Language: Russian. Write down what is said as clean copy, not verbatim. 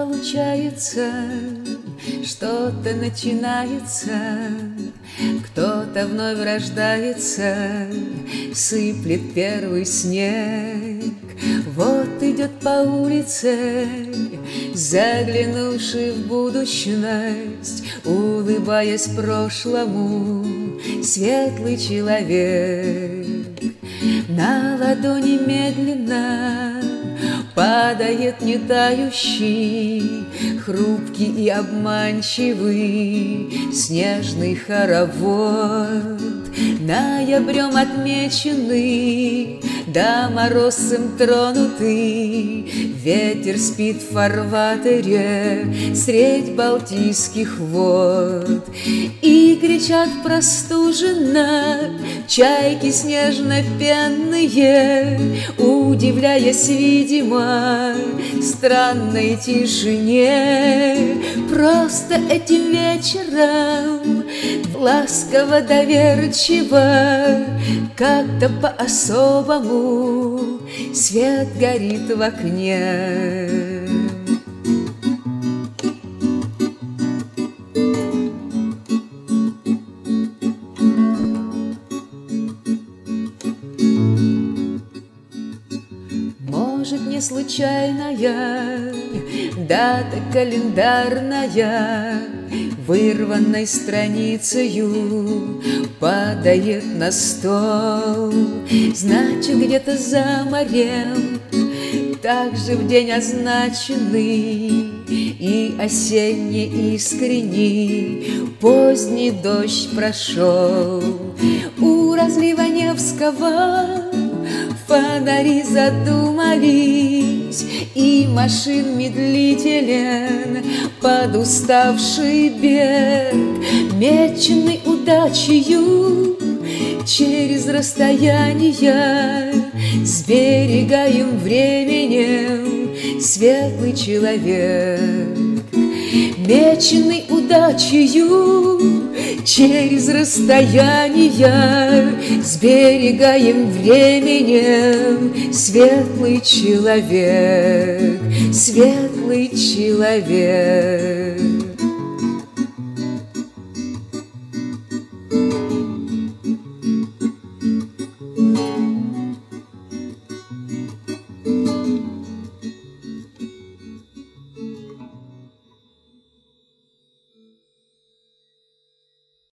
получается, что-то начинается, кто-то вновь рождается, сыплет первый снег. Вот идет по улице, заглянувший в будущность, улыбаясь прошлому, светлый человек. На ладони медленно падает нетающий, хрупкий и обманчивый снежный хоровод. Ноябрем отмеченный, да морозцем тронутый, ветер спит в фарватере средь Балтийских вод. И кричат простуженно чайки снежно-пенные, удивляясь, видимо, странной тишине. Просто этим вечером ласково, доверчиво, как-то по-особому свет горит в окне. Может, не случайная дата календарная, вырванной страницею падает на стол. Значит, где-то за морем, также в день означенный и осенне искренний, поздний дождь прошел. У разлива Невского фонари задумались, и машин медлителен подуставший бег, меченный удачею через расстояние, с берегаем временем светлый человек. Меченный удачею через расстояние, с берегаем временем светлый человек, светлый человек.